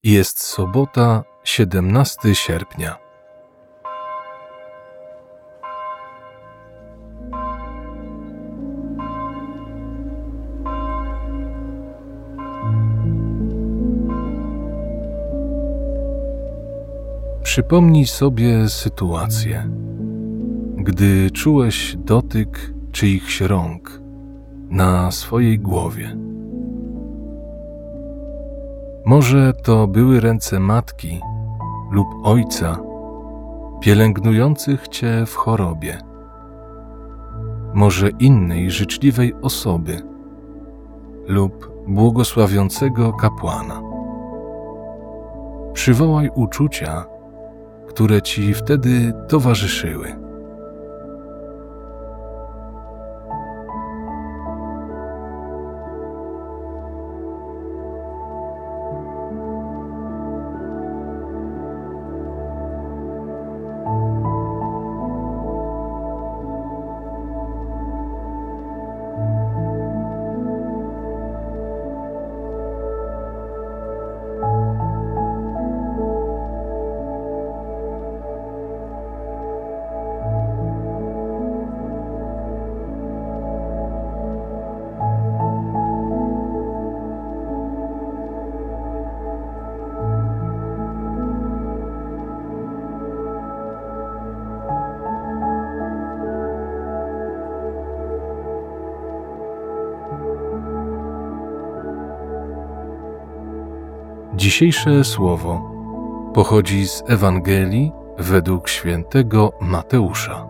Jest sobota, 17 sierpnia. Przypomnij sobie sytuację, gdy czułeś dotyk czyichś rąk na swojej głowie. Może to były ręce matki lub ojca pielęgnujących cię w chorobie, może innej życzliwej osoby lub błogosławiącego kapłana. Przywołaj uczucia, które ci wtedy towarzyszyły. Dzisiejsze słowo pochodzi z Ewangelii według świętego Mateusza.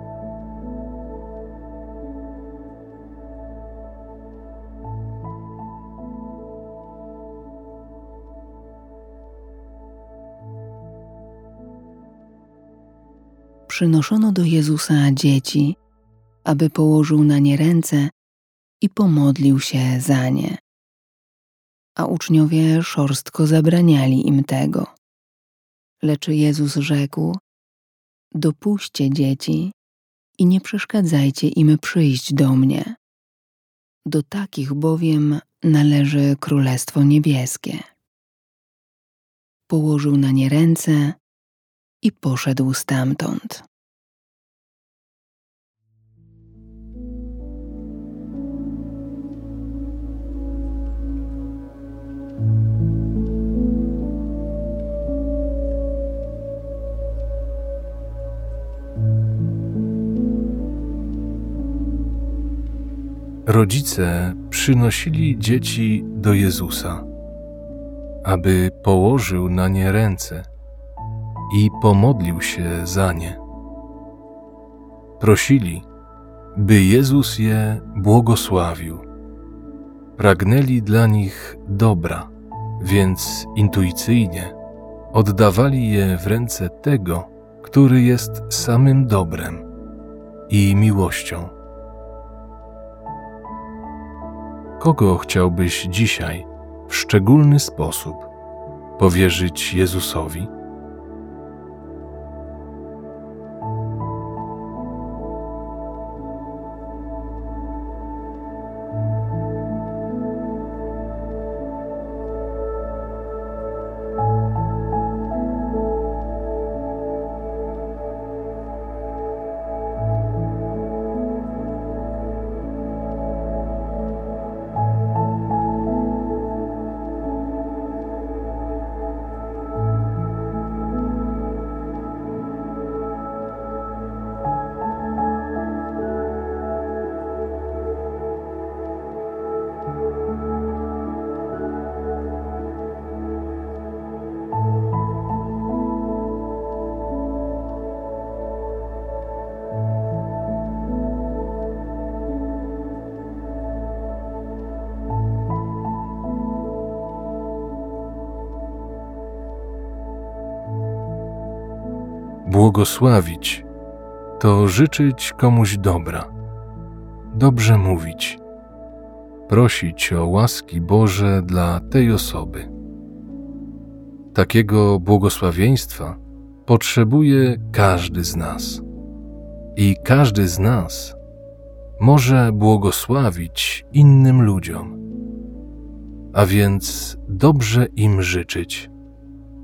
Przynoszono do Jezusa dzieci, aby położył na nie ręce i pomodlił się za nie. A uczniowie szorstko zabraniali im tego. Lecz Jezus rzekł: dopuśćcie dzieci i nie przeszkadzajcie im przyjść do mnie. Do takich bowiem należy Królestwo Niebieskie. Położył na nie ręce i poszedł stamtąd. Rodzice przynosili dzieci do Jezusa, aby położył na nie ręce i pomodlił się za nie. Prosili, by Jezus je błogosławił. Pragnęli dla nich dobra, więc intuicyjnie oddawali je w ręce tego, który jest samym dobrem i miłością. Kogo chciałbyś dzisiaj w szczególny sposób powierzyć Jezusowi? Błogosławić to życzyć komuś dobra, dobrze mówić, prosić o łaski Boże dla tej osoby. Takiego błogosławieństwa potrzebuje każdy z nas. I każdy z nas może błogosławić innym ludziom, a więc dobrze im życzyć,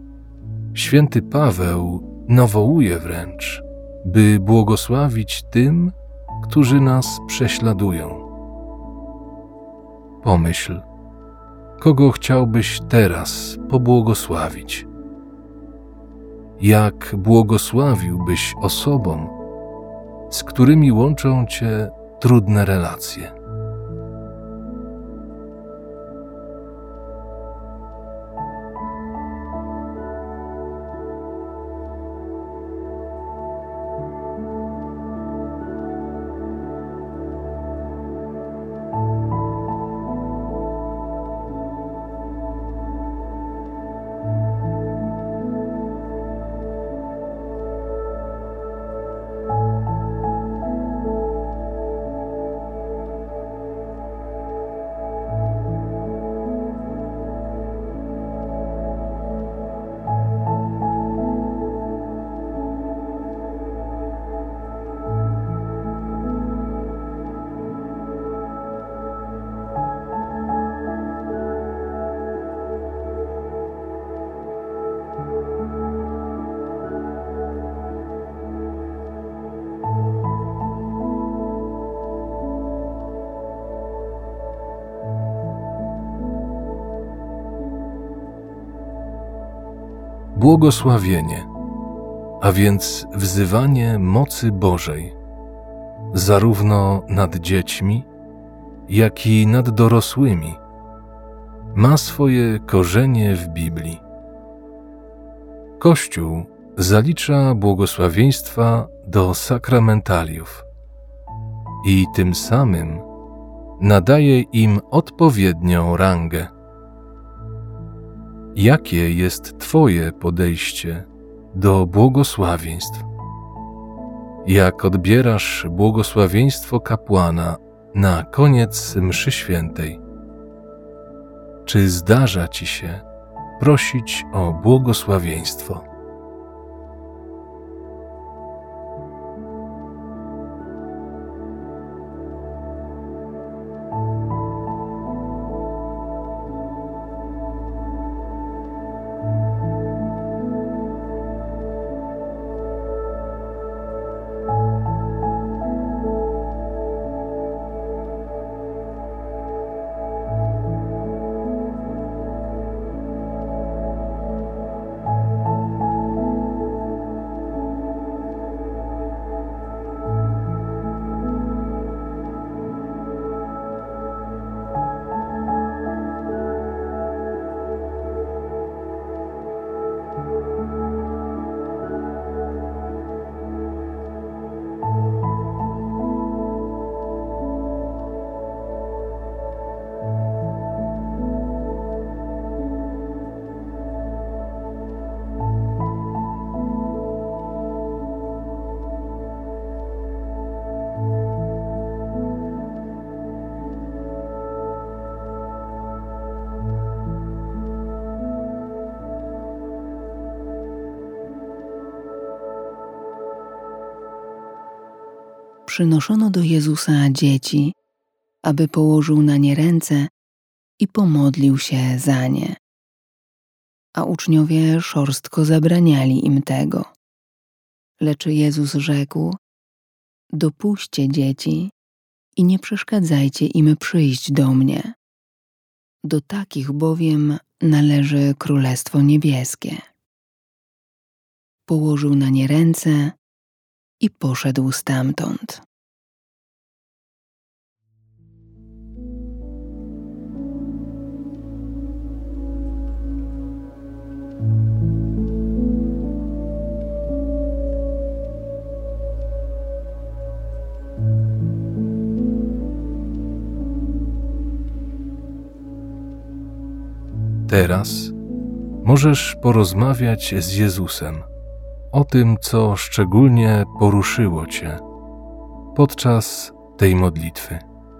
Święty Paweł nawołuje wręcz, by błogosławić tym, którzy nas prześladują. Pomyśl, kogo chciałbyś teraz pobłogosławić? Jak błogosławiłbyś osobom, z którymi łączą cię trudne relacje? Błogosławienie, a więc wzywanie mocy Bożej, zarówno nad dziećmi, jak i nad dorosłymi, ma swoje korzenie w Biblii. Kościół zalicza błogosławieństwa do sakramentaliów i tym samym nadaje im odpowiednią rangę. Jakie jest Twoje podejście do błogosławieństw? Jak odbierasz błogosławieństwo kapłana na koniec mszy świętej? Czy zdarza Ci się prosić o błogosławieństwo? Przynoszono do Jezusa dzieci, aby położył na nie ręce i pomodlił się za nie. A uczniowie szorstko zabraniali im tego. Lecz Jezus rzekł: dopuśćcie dzieci i nie przeszkadzajcie im przyjść do mnie. Do takich bowiem należy Królestwo Niebieskie. Położył na nie ręce i poszedł stamtąd. Teraz możesz porozmawiać z Jezusem o tym, co szczególnie poruszyło Cię podczas tej modlitwy.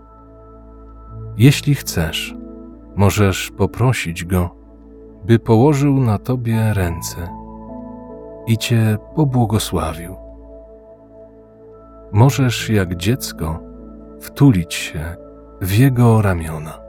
Jeśli chcesz, możesz poprosić Go, by położył na Tobie ręce i Cię pobłogosławił. Możesz jak dziecko wtulić się w Jego ramiona.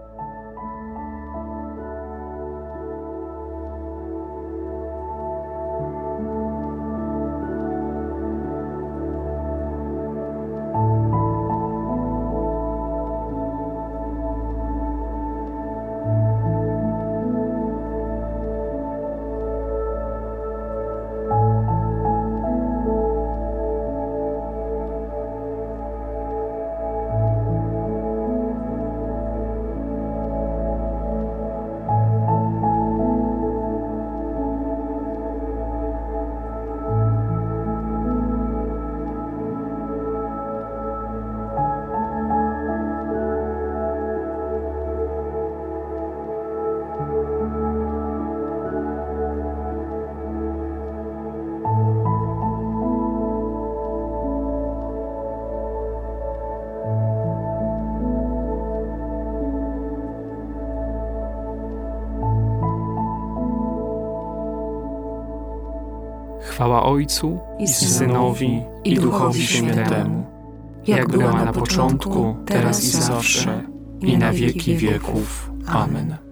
Chwała Ojcu i Synowi i Duchowi Świętemu, jak była na początku, teraz i zawsze, i na wieki wieków. Amen.